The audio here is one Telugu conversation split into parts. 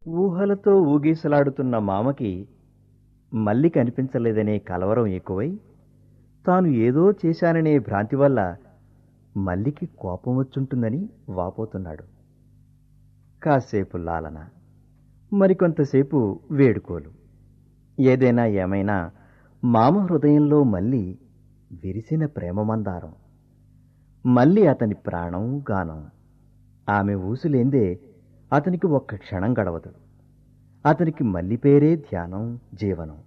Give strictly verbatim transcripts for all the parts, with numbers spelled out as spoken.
ఊహలతో ఊగిసలాడుతున్న మామకి మల్లి కనిపించలేదనే కలవరం ఎక్కువై తాను ఏదో చేశాననే భ్రాంతి వల్ల మల్లికి కోపం వచ్చుంటుందని వాపోతున్నాడు. కాసేపు లాలన, మరికొంతసేపు వేడుకోలు. ఏదైనా ఏమైనా మామ హృదయంలో మల్లి విరిసిన ప్రేమమందారం. మల్లి అతని ప్రాణం గానం. ఆమె ఊసులేందే అతనికి ఒక్క క్షణం గడవదు. అతనికి మల్లి పేరే ధ్యానం, జీవనం.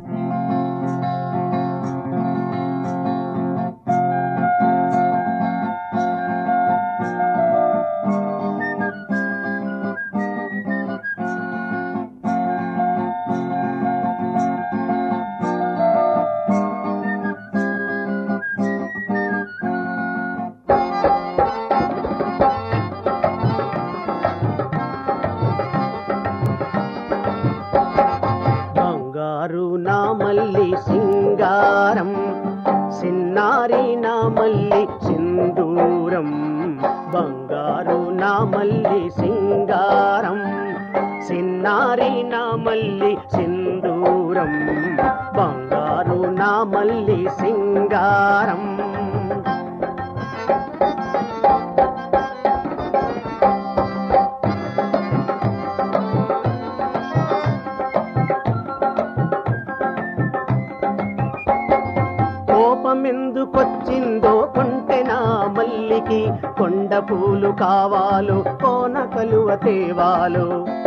నా మల్లి సింగారం, సిన్నారి నా మల్లి సింధూరం. బంగారు నా మల్లి సింగారం, సిన్నారి నా మల్లి సింధూరం. బంగారు నా మల్లి సింగారం. కోపమెందుకొచ్చిందో కొంటె నా మల్లికి, కొండ పూలు కావాలో కోన కలువ తేవాలో.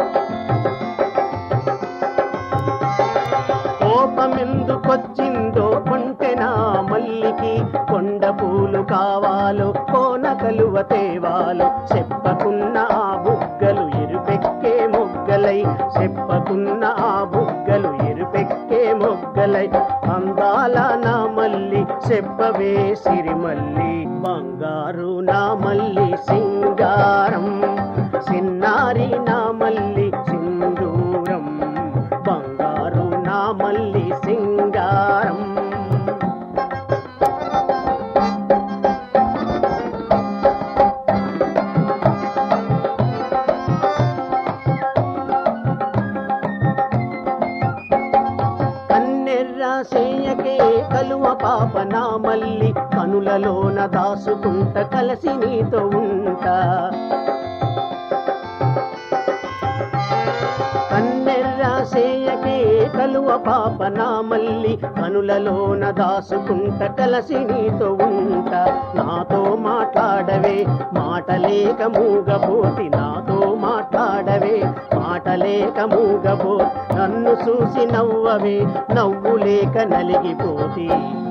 కోపమెందుకొచ్చిందో కొంటె నా మల్లికి, కొండ పూలు కావాలో కోన కలువ తేవాలో. చెప్పకున్న ఆ బుగ్గలు ఎరుపెక్కే మొగ్గలై, చెప్పకున్న ఆ బుగ్గలు ఎరుపెక్కే మొగ్గలై. అందాల నా మల్లి చెప్పవే సిరిమల్లి, బంగారు నా మల్లి సింగారం, సిన్నారి నా మల్లి సింధూరం. బంగారు నా మల్లి సింగారం. సేయకే కలువ పాప నా మల్లి, కనులలోన దాసుకుంట కలసి నీతో ఉంటా. కన్నెర్రా సేయకే కలువ పాప నా మల్లి, కనులలోన దాసుకుంట కలసి నీతో ఉంటా. నాతో మాట్లాడవే మాటలేక మూగపోతి, నాతో మాట్లాడవే మాటలేక మూగపోతి. నన్ను చూసి నవ్వవే నవ్వు లేక నలిగిపోతి.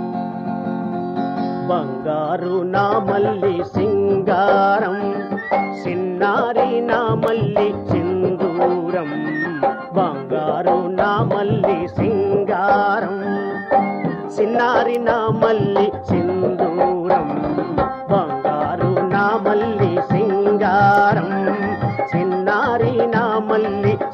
బంగారు నా మల్లి సింగారం, సిన్నారి నా మల్లి సింధూరం. బంగారు నా మల్లి సింగారం, సిన్నారి నా మల్లి సింధూరం. బంగారు నా మల్లి సింగారం, సిన్నారి నా మల్లి